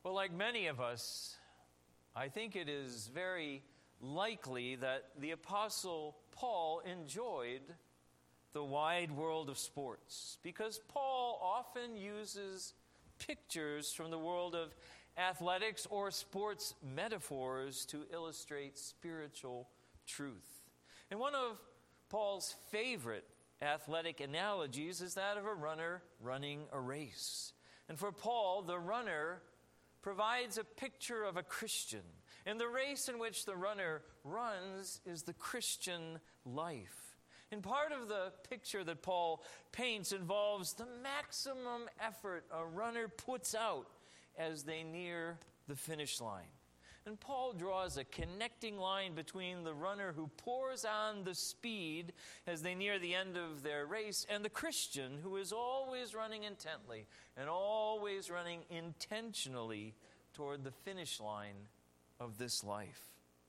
Well, like many of us, I think it is very likely that the Apostle Paul enjoyed the wide world of sports, because Paul often uses pictures from the world of athletics or sports metaphors to illustrate spiritual truth. And one of Paul's favorite athletic analogies is that of a runner running a race. And for Paul, the runner provides a picture of a Christian. And the race in which the runner runs is the Christian life. And part of the picture that Paul paints involves the maximum effort a runner puts out as they near the finish line. And Paul draws a connecting line between the runner who pours on the speed as they near the end of their race and the Christian who is always running intently and always running intentionally toward the finish line of this life.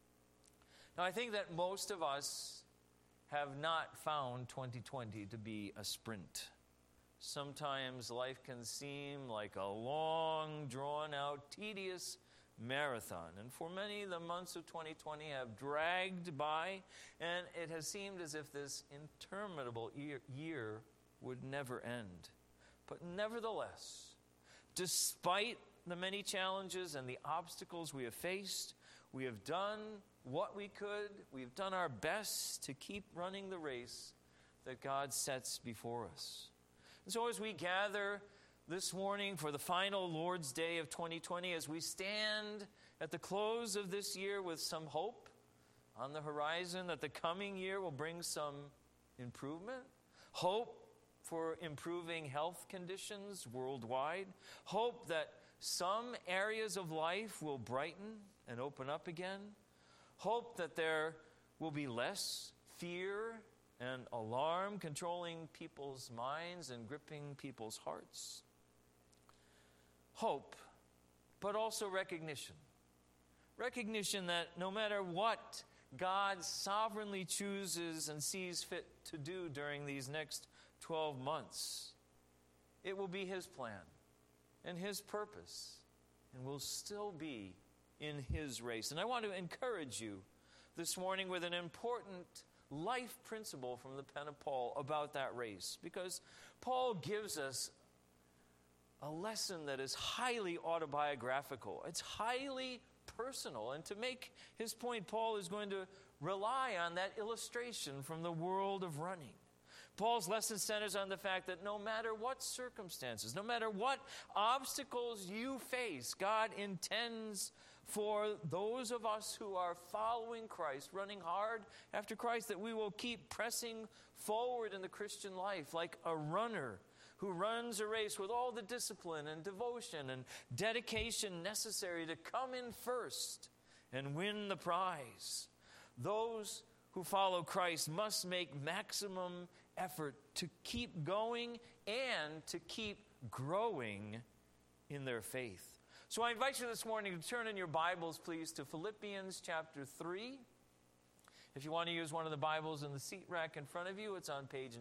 Now, I think that most of us have not found 2020 to be a sprint. Sometimes life can seem like a long, drawn-out, tedious marathon. And for many, the months of 2020 have dragged by, and it has seemed as if this interminable year would never end. But nevertheless, despite the many challenges and the obstacles we have faced, we have done what we could. We've done our best to keep running the race that God sets before us. And so as we gather this morning for the final Lord's Day of 2020, as we stand at the close of this year with some hope on the horizon that the coming year will bring some improvement, hope for improving health conditions worldwide, hope that some areas of life will brighten and open up again, hope that there will be less fear and alarm controlling people's minds and gripping people's hearts. Hope, but also recognition. Recognition that no matter what God sovereignly chooses and sees fit to do during these next 12 months, it will be His plan and His purpose, and will still be in His race. And I want to encourage you this morning with an important life principle from the pen of Paul about that race, because Paul gives us a lesson that is highly autobiographical. It's highly personal. And to make his point, Paul is going to rely on that illustration from the world of running. Paul's lesson centers on the fact that no matter what circumstances, no matter what obstacles you face, God intends for those of us who are following Christ, running hard after Christ, that we will keep pressing forward in the Christian life like a runner who runs a race with all the discipline and devotion and dedication necessary to come in first and win the prize. Those who follow Christ must make maximum effort to keep going and to keep growing in their faith. So I invite you this morning to turn in your Bibles, please, to Philippians chapter 3. If you want to use one of the Bibles in the seat rack in front of you, it's on page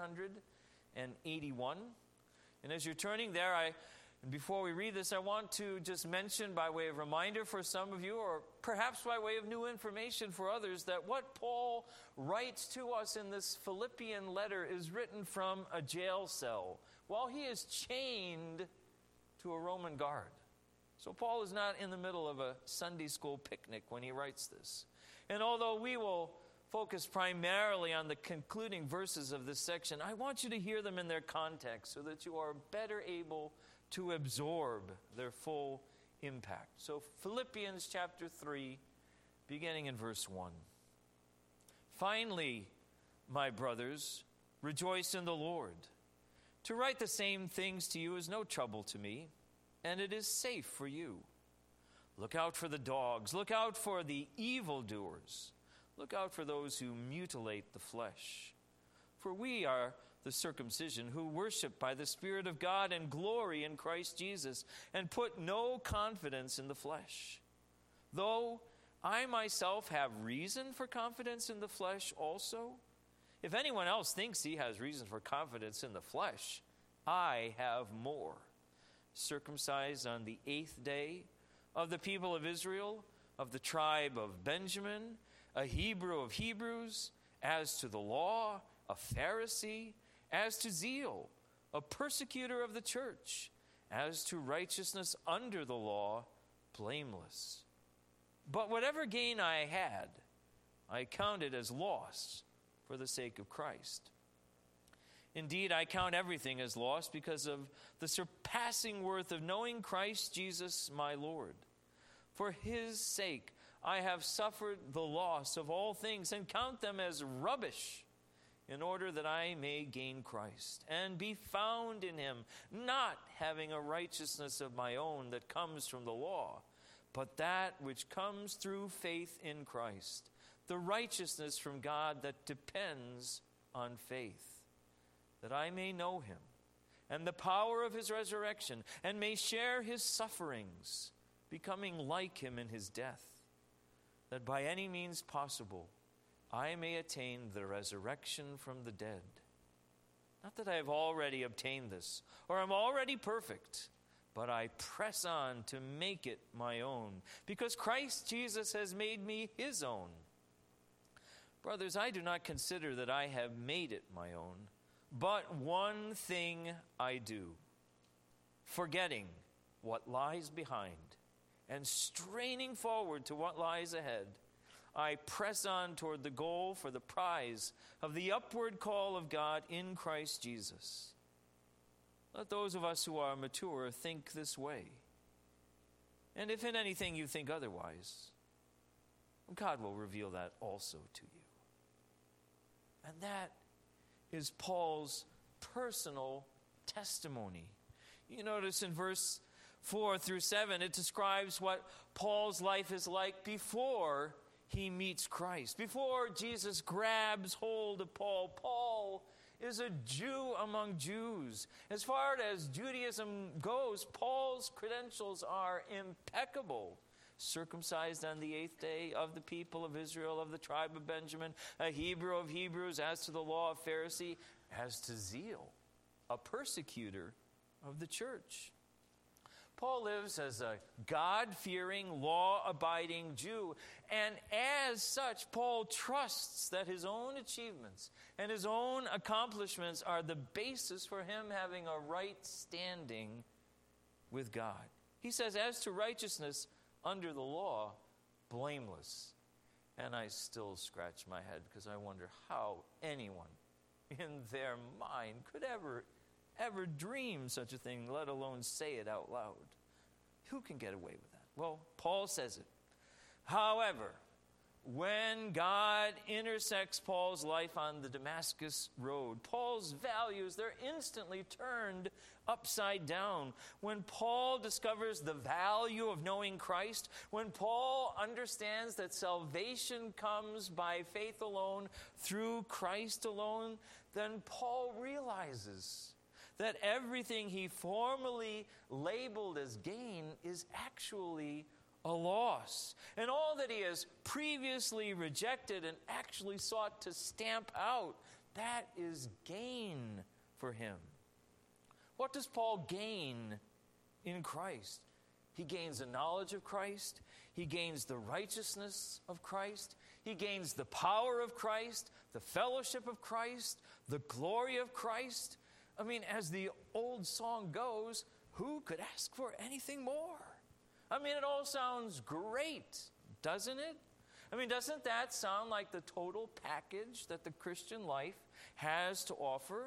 981. And as you're turning there, and before we read this, I want to just mention by way of reminder for some of you, or perhaps by way of new information for others, that what Paul writes to us in this Philippian letter is written from a jail cell while he is chained to a Roman guard. So Paul is not in the middle of a Sunday school picnic when he writes this. And although we will focus primarily on the concluding verses of this section, I want you to hear them in their context so that you are better able to absorb their full impact. So Philippians chapter 3, beginning in verse 1. Finally, my brothers, rejoice in the Lord. To write the same things to you is no trouble to me, and it is safe for you. Look out for the dogs. Look out for the evildoers. Look out for those who mutilate the flesh. For we are the circumcision who worship by the Spirit of God and glory in Christ Jesus and put no confidence in the flesh. Though I myself have reason for confidence in the flesh also, if anyone else thinks he has reason for confidence in the flesh, I have more. circumcised on the 8th day, of the people of Israel, of the tribe of Benjamin, a Hebrew of Hebrews, as to the law, a Pharisee, as to zeal, a persecutor of the church, as to righteousness under the law, blameless. But whatever gain I had, I counted as loss for the sake of Christ. Indeed, I count everything as loss because of the surpassing worth of knowing Christ Jesus my Lord. For his sake I have suffered the loss of all things and count them as rubbish, in order that I may gain Christ and be found in him, not having a righteousness of my own that comes from the law, but that which comes through faith in Christ, the righteousness from God that depends on faith, that I may know him and the power of his resurrection, and may share his sufferings, becoming like him in his death, that by any means possible I may attain the resurrection from the dead. Not that I have already obtained this, or am already perfect, but I press on to make it my own, because Christ Jesus has made me his own. Brothers, I do not consider that I have made it my own, but one thing I do, forgetting what lies behind and straining forward to what lies ahead, I press on toward the goal for the prize of the upward call of God in Christ Jesus. Let those of us who are mature think this way. And if in anything you think otherwise, God will reveal that also to you. And that is Paul's personal testimony. You notice in verse 4 through 7, it describes what Paul's life is like before he meets Christ. Before Jesus grabs hold of Paul, Paul is a Jew among Jews. As far as Judaism goes, Paul's credentials are impeccable. Circumcised on the 8th day, of the people of Israel, of the tribe of Benjamin, a Hebrew of Hebrews, as to the law, a Pharisee, as to zeal, a persecutor of the church. Paul lives as a God-fearing, law-abiding Jew, and as such, Paul trusts that his own achievements and his own accomplishments are the basis for him having a right standing with God. He says, as to righteousness under the law, blameless. And I still scratch my head because I wonder how anyone in their mind could ever dream such a thing, let alone say it out loud. Who can get away with that? Well, Paul says it. However, when God intersects Paul's life on the Damascus road, Paul's values, they're instantly turned upside down. When Paul discovers the value of knowing Christ, when Paul understands that salvation comes by faith alone, through Christ alone, then Paul realizes that everything he formerly labeled as gain is actually a loss. And all that he has previously rejected and actually sought to stamp out, that is gain for him. What does Paul gain in Christ? He gains the knowledge of Christ. He gains the righteousness of Christ. He gains the power of Christ, the fellowship of Christ, the glory of Christ. I mean, as the old song goes, who could ask for anything more? I mean, it all sounds great, doesn't it? I mean, doesn't that sound like the total package that the Christian life has to offer?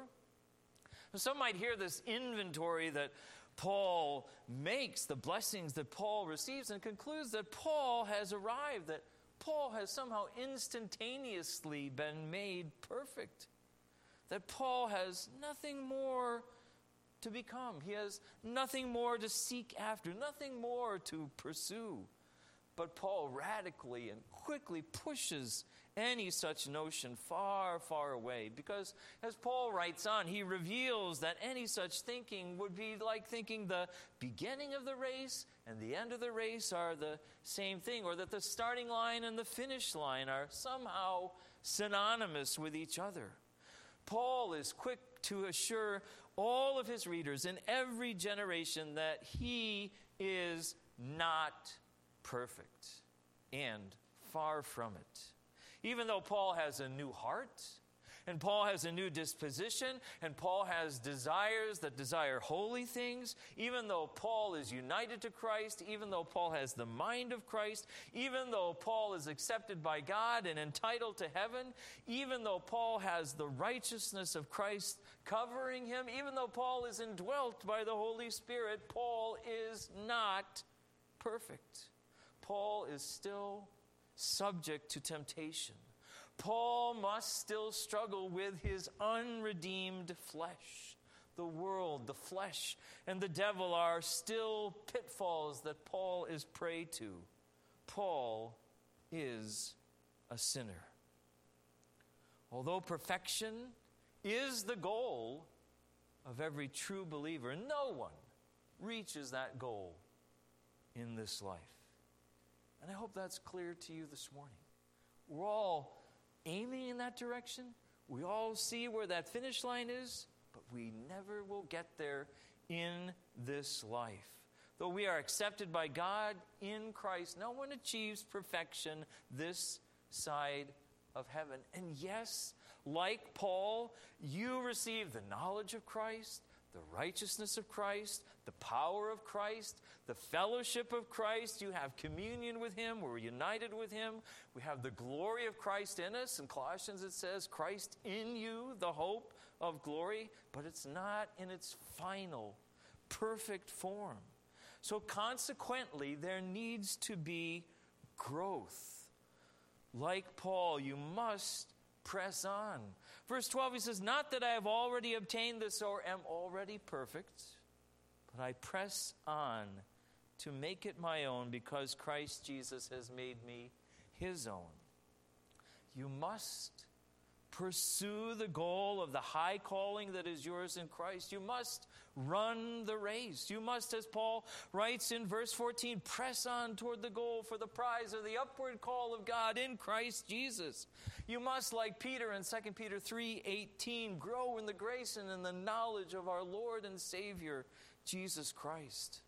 Some might hear this inventory that Paul makes, the blessings that Paul receives, and concludes that Paul has arrived, that Paul has somehow instantaneously been made perfect, that Paul has nothing more to become. He has nothing more to seek after, nothing more to pursue. But Paul radically and quickly pushes any such notion far, far away, because as Paul writes on, he reveals that any such thinking would be like thinking the beginning of the race and the end of the race are the same thing, or that the starting line and the finish line are somehow synonymous with each other. Paul is quick to assure all of his readers in every generation that he is not perfect, and far from it. Even though Paul has a new heart, and Paul has a new disposition, and Paul has desires that desire holy things, even though Paul is united to Christ, even though Paul has the mind of Christ, even though Paul is accepted by God and entitled to heaven, even though Paul has the righteousness of Christ covering him, even though Paul is indwelt by the Holy Spirit, Paul is not perfect. Paul is still subject to temptation. Paul must still struggle with his unredeemed flesh. The world, the flesh, and the devil are still pitfalls that Paul is prey to. Paul is a sinner. Although perfection is the goal of every true believer, no one reaches that goal in this life. And I hope that's clear to you this morning. We're all aiming in that direction. We all see where that finish line is, but we never will get there in this life. Though we are accepted by God in Christ, no one achieves perfection this side of heaven. And yes, like Paul, you receive the knowledge of Christ, the righteousness of Christ, the power of Christ, the fellowship of Christ. You have communion with him. We're united with him. We have the glory of Christ in us. In Colossians it says, Christ in you, the hope of glory. But it's not in its final, perfect form. So consequently, there needs to be growth. Like Paul, you must press on. Verse 12, he says, not that I have already obtained this or am already perfect, but I press on to make it my own because Christ Jesus has made me his own. You must pursue the goal of the high calling that is yours in Christ. You must run the race. You must, as Paul writes in verse 14, press on toward the goal for the prize of the upward call of God in Christ Jesus. You must, like Peter in 2 Peter 3:18, grow in the grace and in the knowledge of our Lord and Savior, Jesus Christ.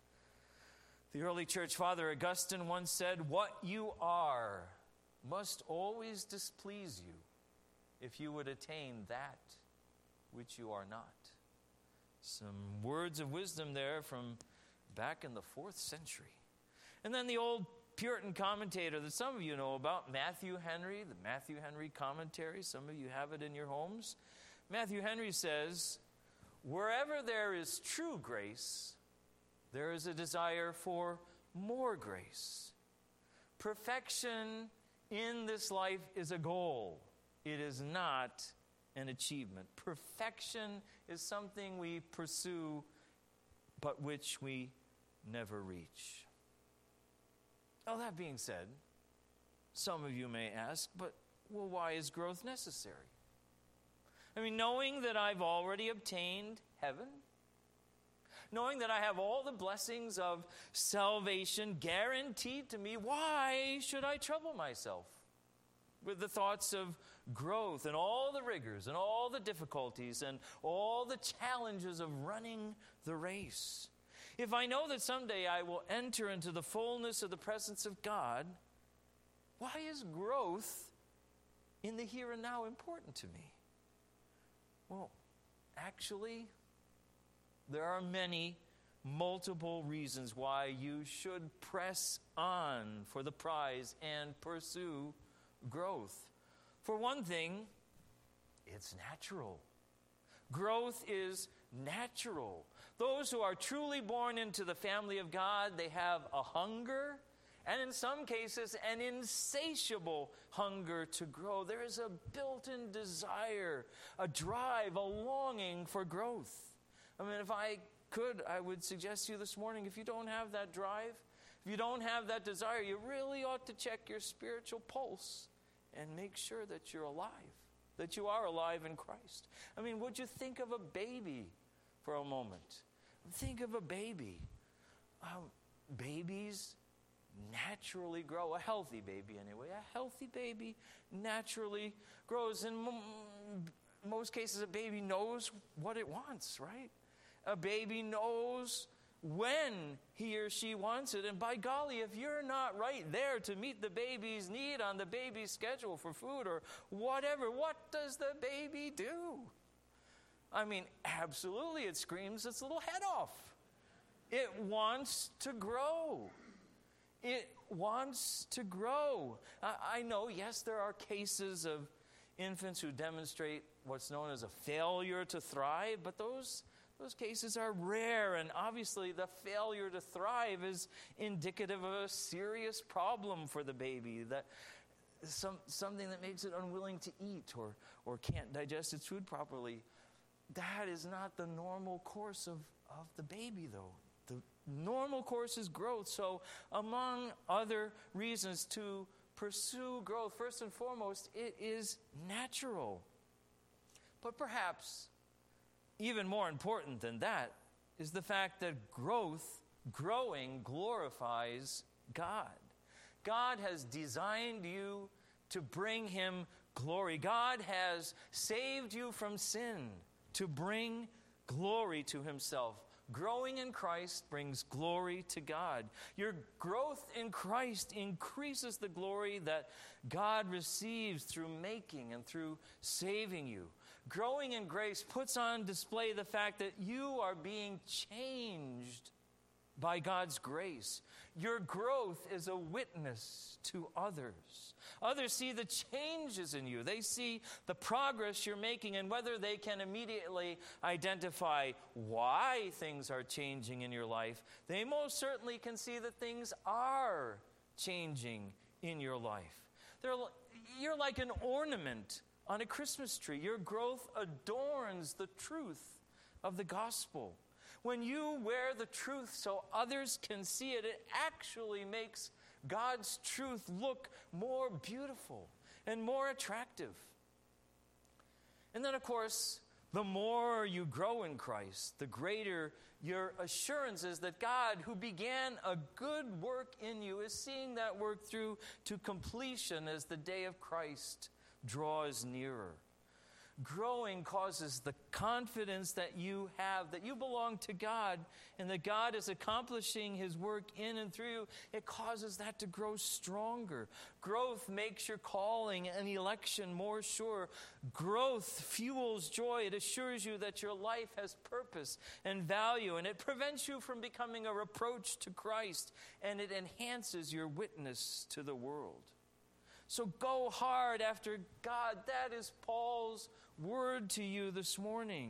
The early church father Augustine once said, what you are must always displease you if you would attain that which you are not. Some words of wisdom there from back in the 4th century. And then the old Puritan commentator that some of you know about, Matthew Henry, the Matthew Henry commentary. Some of you have it in your homes. Matthew Henry says, wherever there is true grace, there is a desire for more grace. Perfection in this life is a goal. It is not an achievement. Perfection is something we pursue, but which we never reach. Now, that being said, some of you may ask, but well, why is growth necessary? I mean, knowing that I've already obtained heaven, knowing that I have all the blessings of salvation guaranteed to me, why should I trouble myself with the thoughts of growth and all the rigors and all the difficulties and all the challenges of running the race? If I know that someday I will enter into the fullness of the presence of God, why is growth in the here and now important to me? Well, actually, there are multiple reasons why you should press on for the prize and pursue growth. For one thing, it's natural. Growth is natural. Those who are truly born into the family of God, they have a hunger, and in some cases, an insatiable hunger to grow. There is a built-in desire, a drive, a longing for growth. I mean, if I could, I would suggest to you this morning, if you don't have that drive, if you don't have that desire, you really ought to check your spiritual pulse and make sure that you're alive, that you are alive in Christ. I mean, would you think of a baby for a moment? Think of a baby. Babies naturally grow. A healthy baby, anyway. A healthy baby naturally grows. And most cases, a baby knows what it wants, right? A baby knows when he or she wants it. And by golly, if you're not right there to meet the baby's need on the baby's schedule for food or whatever, what does the baby do? I mean, absolutely, it screams its little head off. It wants to grow. It wants to grow. I know, yes, there are cases of infants who demonstrate what's known as a failure to thrive, but those cases are rare, and obviously the failure to thrive is indicative of a serious problem for the baby, that something that makes it unwilling to eat or can't digest its food properly. That is not the normal course of the baby, though. The normal course is growth. So among other reasons to pursue growth, first and foremost, it is natural. But perhaps even more important than that is the fact that growing glorifies God. God has designed you to bring him glory. God has saved you from sin to bring glory to himself. Growing in Christ brings glory to God. Your growth in Christ increases the glory that God receives through making and through saving you. Growing in grace puts on display the fact that you are being changed by God's grace. Your growth is a witness to others. Others see the changes in you. They see the progress you're making, and whether they can immediately identify why things are changing in your life, they most certainly can see that things are changing in your life. You're like an ornament on a Christmas tree. Your growth adorns the truth of the gospel. When you wear the truth so others can see it, it actually makes God's truth look more beautiful and more attractive. And then, of course, the more you grow in Christ, the greater your assurance is that God, who began a good work in you, is seeing that work through to completion as the day of Christ draws nearer. Growing causes the confidence that you have, that you belong to God, and that God is accomplishing his work in and through you. It causes that to grow stronger. Growth makes your calling and election more sure. Growth fuels joy. It assures you that your life has purpose and value, and it prevents you from becoming a reproach to Christ, and it enhances your witness to the world. So go hard after God. That is Paul's word to you this morning.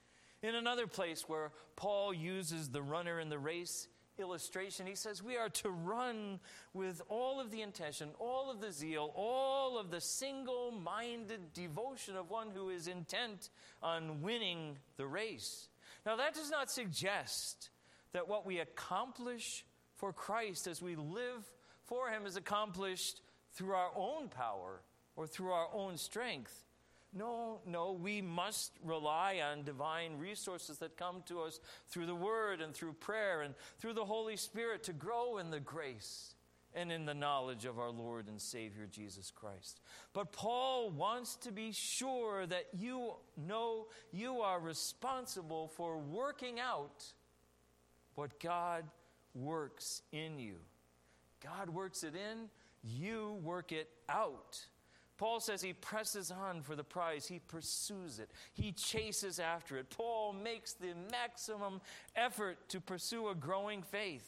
In another place where Paul uses the runner in the race illustration, he says we are to run with all of the intention, all of the zeal, all of the single-minded devotion of one who is intent on winning the race. Now, that does not suggest that what we accomplish for Christ as we live for him is accomplished through our own power or through our own strength. No, we must rely on divine resources that come to us through the Word and through prayer and through the Holy Spirit to grow in the grace and in the knowledge of our Lord and Savior Jesus Christ. But Paul wants to be sure that you know you are responsible for working out what God works in you. God works it in, you work it out. Paul says he presses on for the prize. He pursues it. He chases after it. Paul makes the maximum effort to pursue a growing faith.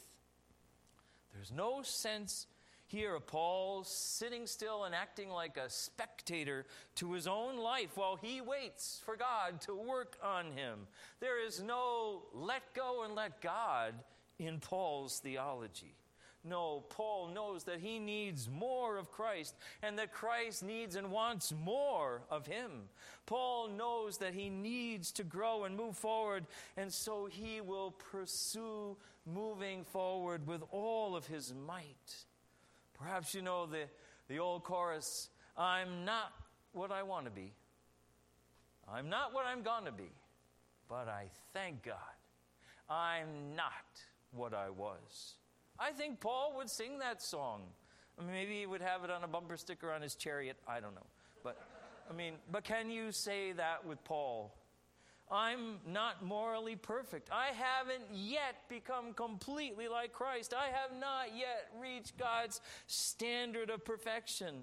There's no sense here of Paul sitting still and acting like a spectator to his own life while he waits for God to work on him. There is no let go and let God in Paul's theology. No, Paul knows that he needs more of Christ and that Christ needs and wants more of him. Paul knows that he needs to grow and move forward, and so he will pursue moving forward with all of his might. Perhaps you know the old chorus, I'm not what I want to be. I'm not what I'm going to be. But I thank God I'm not what I was. I think Paul would sing that song. Maybe he would have it on a bumper sticker on his chariot. I don't know. But But can you say that with Paul? I'm not morally perfect. I haven't yet become completely like Christ. I have not yet reached God's standard of perfection.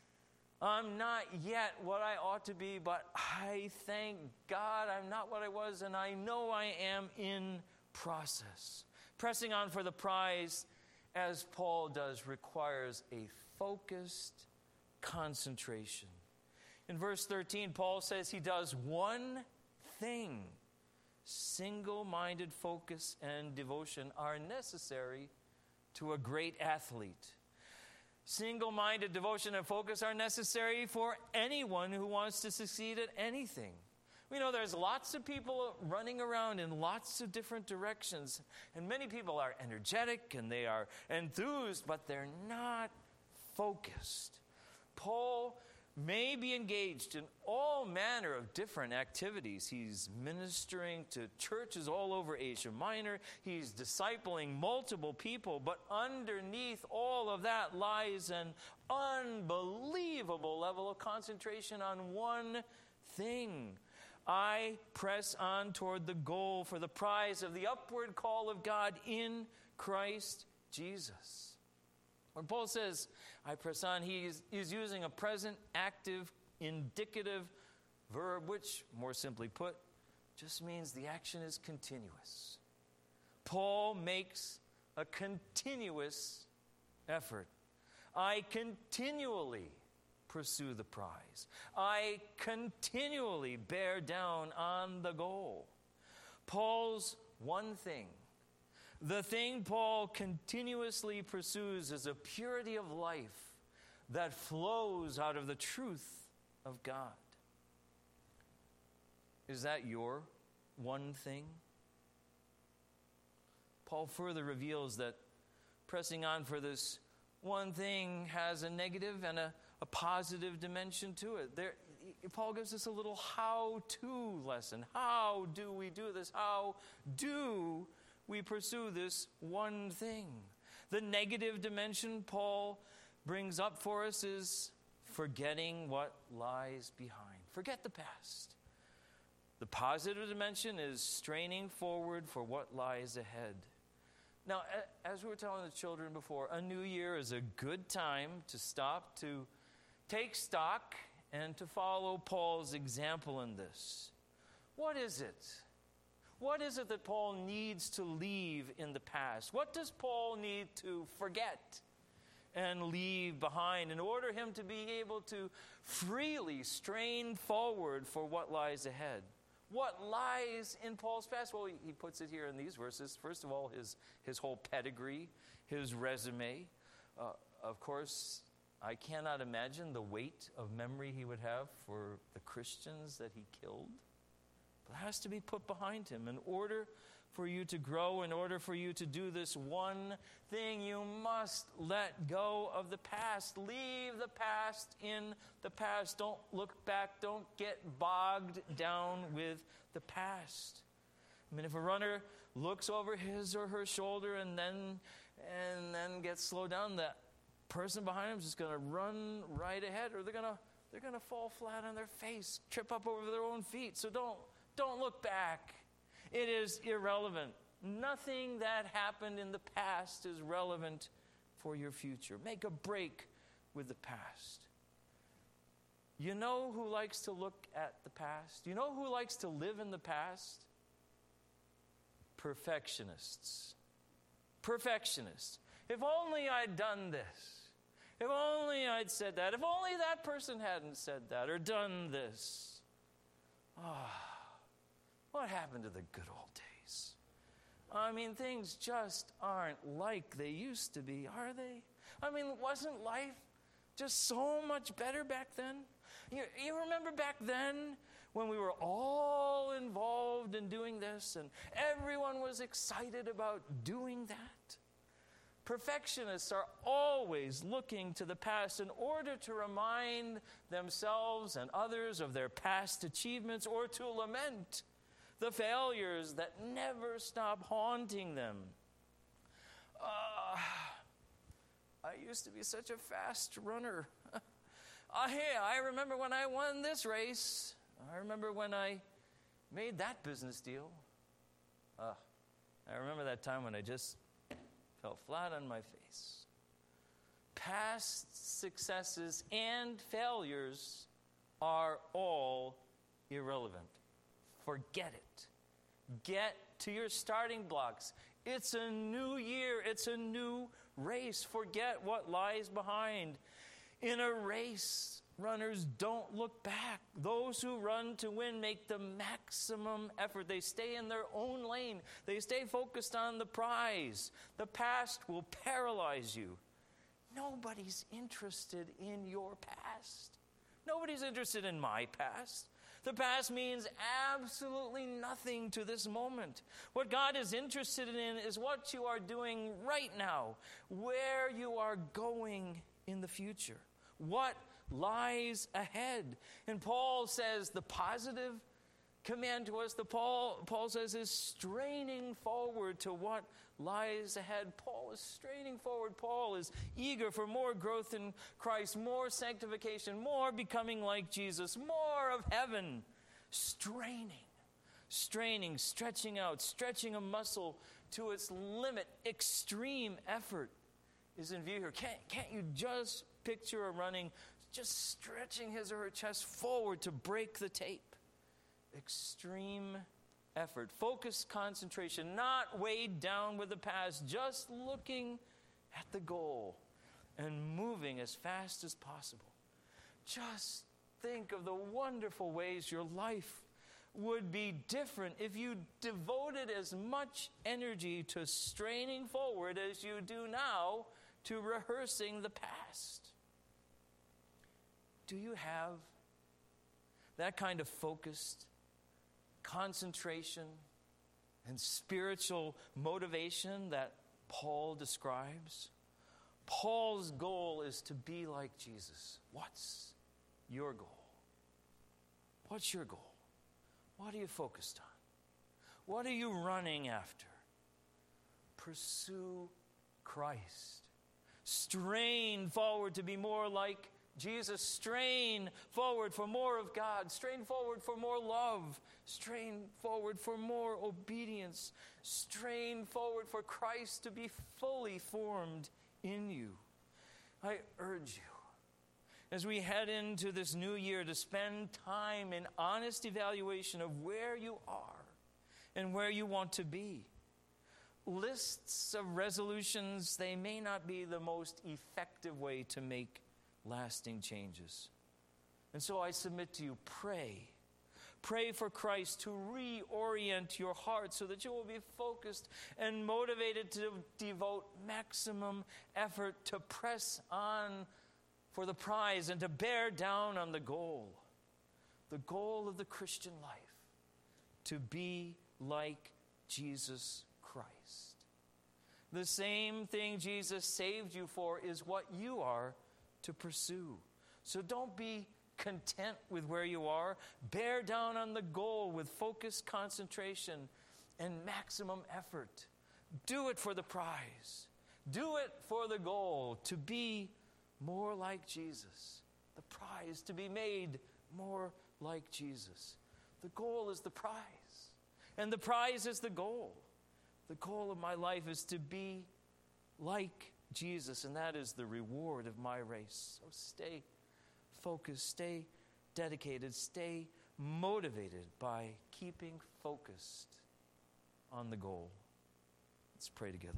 I'm not yet what I ought to be, but I thank God I'm not what I was, and I know I am in process. Pressing on for the prize, as Paul does, requires a focused concentration. In verse 13, Paul says he does one thing. Single-minded focus and devotion are necessary to a great athlete. Single-minded devotion and focus are necessary for anyone who wants to succeed at anything. We know there's lots of people running around in lots of different directions, and many people are energetic and they are enthused, but they're not focused. Paul may be engaged in all manner of different activities. He's ministering to churches all over Asia Minor. He's discipling multiple people. But underneath all of that lies an unbelievable level of concentration on one thing. I press on toward the goal for the prize of the upward call of God in Christ Jesus. When Paul says, I press on, he's using a present, active, indicative verb, which, more simply put, just means the action is continuous. Paul makes a continuous effort. I continually pursue the prize. I continually bear down on the goal. Paul's one thing, the thing Paul continuously pursues, is a purity of life that flows out of the truth of God. Is that your one thing? Paul further reveals that pressing on for this one thing has a negative and a positive dimension to it. Paul gives us a little how-to lesson. How do we do this? How do we pursue this one thing? The negative dimension Paul brings up for us is forgetting what lies behind. Forget the past. The positive dimension is straining forward for what lies ahead. Now, as we were telling the children before, a new year is a good time to stop, to take stock, and to follow Paul's example in this. What is it? What is it that Paul needs to leave in the past? What does Paul need to forget and leave behind in order him to be able to freely strain forward for what lies ahead? What lies in Paul's past? Well, he puts it here in these verses. First of all, his whole pedigree, his resume. Of course, I cannot imagine the weight of memory he would have for the Christians that he killed. But it has to be put behind him. In order for you to grow, in order for you to do this one thing, you must let go of the past. Leave the past in the past. Don't look back. Don't get bogged down with the past. If a runner looks over his or her shoulder and then gets slowed down, that person behind him is just going to run right ahead, or they're going to fall flat on their face, trip up over their own feet. So don't look back. It is irrelevant. Nothing that happened in the past is relevant for your future. Make a break with the past. You know who likes to look at the past? You know who likes to live in the past? Perfectionists. Perfectionists. If only I'd done this. If only I'd said that. If only that person hadn't said that or done this. What happened to the good old days? Things just aren't like they used to be, are they? Wasn't life just so much better back then? You remember back then when we were all involved in doing this and everyone was excited about doing that? Perfectionists are always looking to the past in order to remind themselves and others of their past achievements or to lament the failures that never stop haunting them. I used to be such a fast runner. Hey, I remember when I won this race. I remember when I made that business deal. I remember that time when I just fell flat on my face. Past successes and failures are all irrelevant. Forget it. Get to your starting blocks. It's a new year. It's a new race. Forget what lies behind. In a race, runners don't look back. Those who run to win make the maximum effort. They stay in their own lane. They stay focused on the prize. The past will paralyze you. Nobody's interested in your past. Nobody's interested in my past. The past means absolutely nothing to this moment. What God is interested in is what you are doing right now, where you are going in the future, what lies ahead. And Paul says the positive command to us, Paul says, is straining forward to what lies ahead. Paul is straining forward. Paul is eager for more growth in Christ, more sanctification, more becoming like Jesus, more of heaven. Straining, stretching out, stretching a muscle to its limit. Extreme effort is in view here. Can't you just picture a running, just stretching his or her chest forward to break the tape? Extreme effort, focused concentration, not weighed down with the past, just looking at the goal and moving as fast as possible. Just think of the wonderful ways your life would be different if you devoted as much energy to straining forward as you do now to rehearsing the past. Do you have that kind of focused concentration and spiritual motivation that Paul describes? Paul's goal is to be like Jesus. What's your goal? What's your goal? What are you focused on? What are you running after? Pursue Christ. Strain forward to be more like Jesus. Strain forward for more of God. Strain forward for more love. Strain forward for more obedience. Strain forward for Christ to be fully formed in you. I urge you, as we head into this new year, to spend time in honest evaluation of where you are and where you want to be. Lists of resolutions, they may not be the most effective way to make lasting changes. And so I submit to you, pray. Pray for Christ to reorient your heart so that you will be focused and motivated to devote maximum effort to press on for the prize and to bear down on the goal of the Christian life, to be like Jesus Christ. The same thing Jesus saved you for is what you are to pursue. So don't be content with where you are. Bear down on the goal with focused concentration and maximum effort. Do it for the prize. Do it for the goal, to be more like Jesus. The prize, to be made more like Jesus. The goal is the prize. And the prize is the goal. The goal of my life is to be like Jesus, and that is the reward of my race. So stay focused, stay dedicated, stay motivated by keeping focused on the goal. Let's pray together.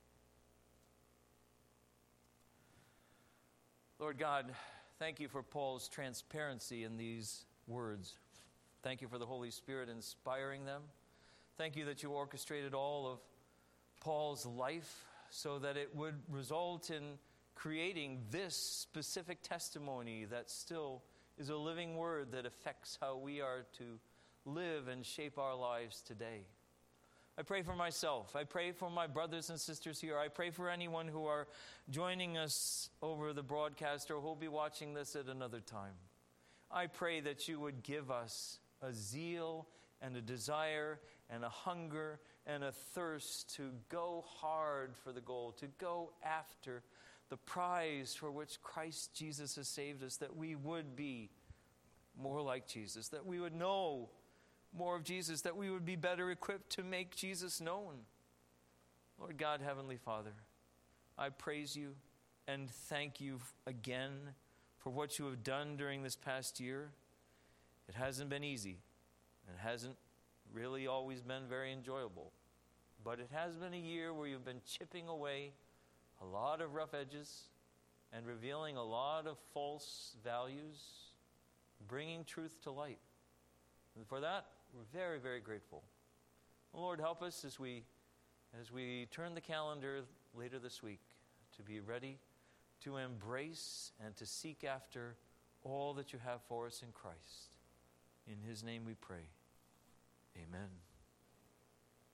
Lord God, thank you for Paul's transparency in these words. Thank you for the Holy Spirit inspiring them. Thank you that you orchestrated all of Paul's life so that it would result in creating this specific testimony that still is a living word that affects how we are to live and shape our lives today. I pray for myself. I pray for my brothers and sisters here. I pray for anyone who are joining us over the broadcast or who will be watching this at another time. I pray that you would give us a zeal and a desire and a hunger and a thirst to go hard for the goal, to go after the prize for which Christ Jesus has saved us, that we would be more like Jesus, that we would know more of Jesus, that we would be better equipped to make Jesus known. Lord God, Heavenly Father, I praise you and thank you again for what you have done during this past year. It hasn't been easy. It hasn't really always been very enjoyable. But it has been a year where you've been chipping away a lot of rough edges and revealing a lot of false values, bringing truth to light. And for that, we're very, very grateful. Lord, help us as we turn the calendar later this week to be ready to embrace and to seek after all that you have for us in Christ. In his name we pray. Amen.